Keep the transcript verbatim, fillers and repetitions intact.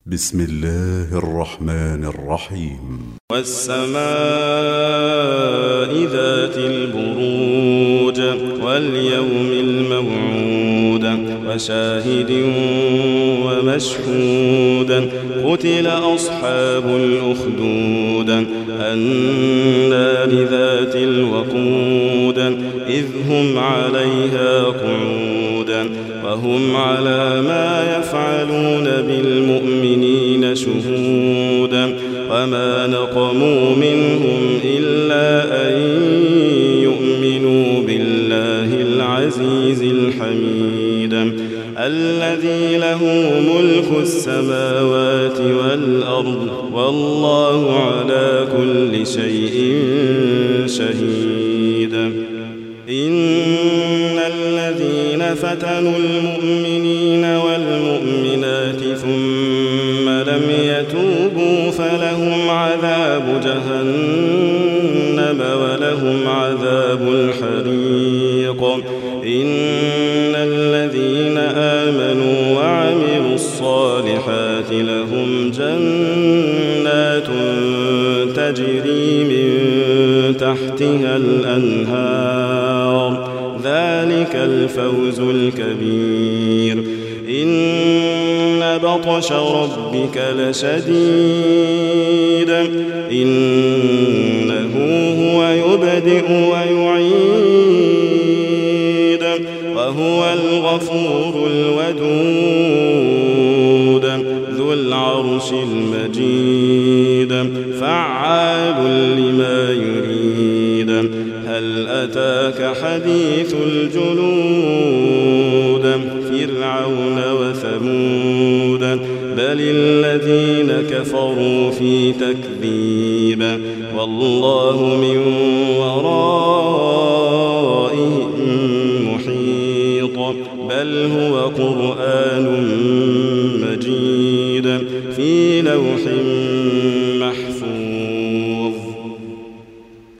بسم الله الرحمن الرحيم. والسماء ذات البروج واليوم الموعود وشاهد ومشهود قتل أصحاب الأخدود النار ذات الوقود إذ هم عليها قعود وهم على ما يفعلون بالمؤمنين شهود وما نقموا منهم إلا أن يؤمنوا بالله العزيز الحميد الذي له ملك السماوات والأرض والله على كل شيء شهيد. إن الذين فتنوا المؤمنين والمؤمنات ثم لم يتوبوا فلهم عذاب جهنم ولهم عذاب الحريق. إن الذين آمنوا وعملوا الصالحات لهم جنات تجري من تحتها الأنهار ذلك الفوز الكبير. إن بطش ربك لشديد إنه هو يبدئ ويعيد وهو الغفور الودود ذو العرش المجيد فعال لما يريد. هل أتاك حديث الجنود فرعون وثمود بل الذين كفروا في تكذيب والله من ورائهم محيط بل هو قرآن مجيد في لوح